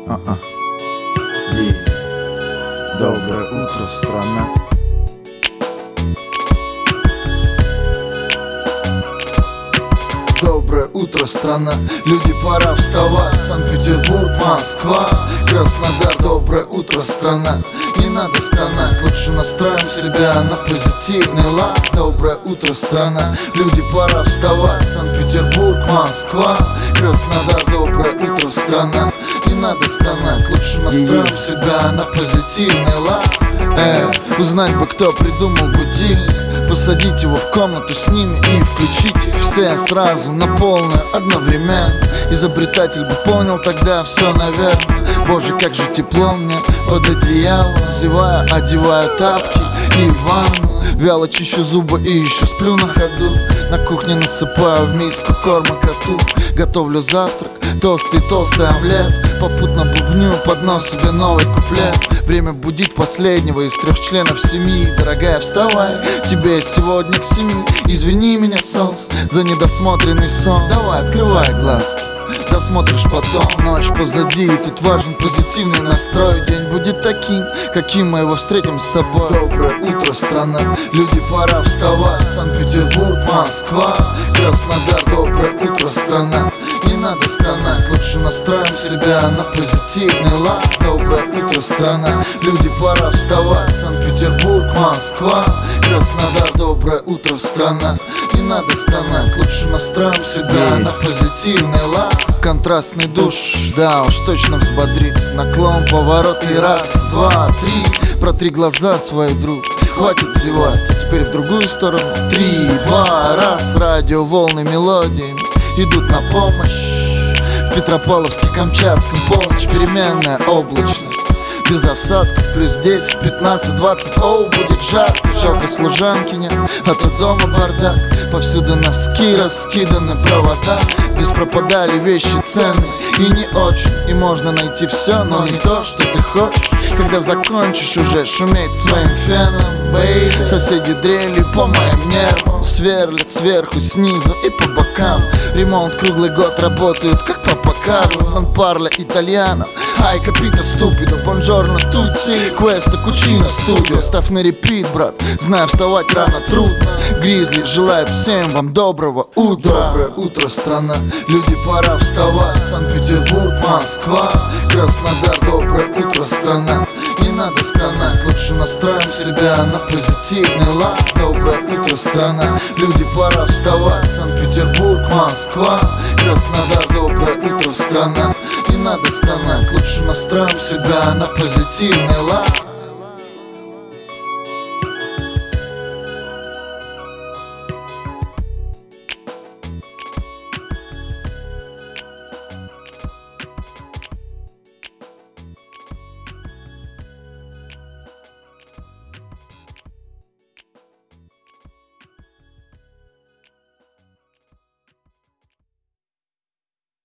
Доброе утро, страна. Доброе утро, страна. Люди, пора вставать. Санкт-Петербург, Москва, Краснодар. Доброе утро, страна. Не надо стонать, лучше настроим себя на позитивный лад. Доброе утро, страна. Люди, пора вставать. Санкт-Петербург, Москва, Краснодар. Доброе утро, страна. Не надо стонать, лучше настроим себя на позитивный лад. Узнать бы, кто придумал будильник, посадить его в комнату с ними и включить их все сразу на полную одновременно. Изобретатель бы понял тогда все, наверное. Боже, как же тепло мне под одеялом. Зевая, одеваю тапки и ванну. Вяло чищу зубы и еще сплю на ходу. На кухне насыпаю в миску корма коту. Готовлю завтрак, толстый омлет. Попутно бубню под нос себе новый куплет. Время будить последнего из 3 членов семьи. Дорогая, вставай, тебе сегодня к 7. Извини меня, солнце, за недосмотренный сон. Давай, открывай глазки, досмотришь потом. Ночь позади, и тут важен позитивный настрой. День будет таким, каким мы его встретим с тобой. Доброе утро, страна. Люди, пора вставать. Санкт-Петербург, Москва, Краснодар. Доброе утро, страна. Не надо стонать, лучше настроим себя на позитивный лад. Доброе утро, страна. Люди, пора вставать. Санкт-Петербург, Москва, Краснодар. Доброе утро, страна. Не надо стонать, лучше настроим себя на позитивный лад. Контрастный душ, да уж точно взбодрит. Наклон, поворот и раз, два, три. Протри глаза свои, друг, хватит зевать. А теперь в другую сторону. 3, 2, раз. Радио, волны, мелодиями идут на помощь. В Петропавловске-Камчатском полночь, переменная облачность. Без осадков, плюс 10, 15, 20. Оу, будет жарко, жалко служанки нет, а то дома бардак. Повсюду носки раскиданы, провода. Здесь пропадали вещи ценные и не очень. И можно найти все, но не то, что ты хочешь. Когда закончишь уже шуметь своим феном, бэй. Соседи дрели по моим нервам, сверлят сверху, снизу и по бокам. Ремонт круглый год работают, как папа Карло. Non parla italiano, hai capito stupido. Buongiorno tutti, questo Cucina Studio. Ставь на репит, брат, знаю, вставать рано трудно. Гризли желает всем вам доброго утра. Доброе утро, страна. Люди, пора вставать. Санкт-Петербург, Москва, Краснодар. Доброе утро, страна. Не надо стонать, лучше настроим себя на позитивный лад. Доброе утро, страна. Люди, пора вставать. Санкт-Петербург, Москва, Краснодар. Доброе утро, страна. Не надо стонать, лучше настроим себя на позитивный лад.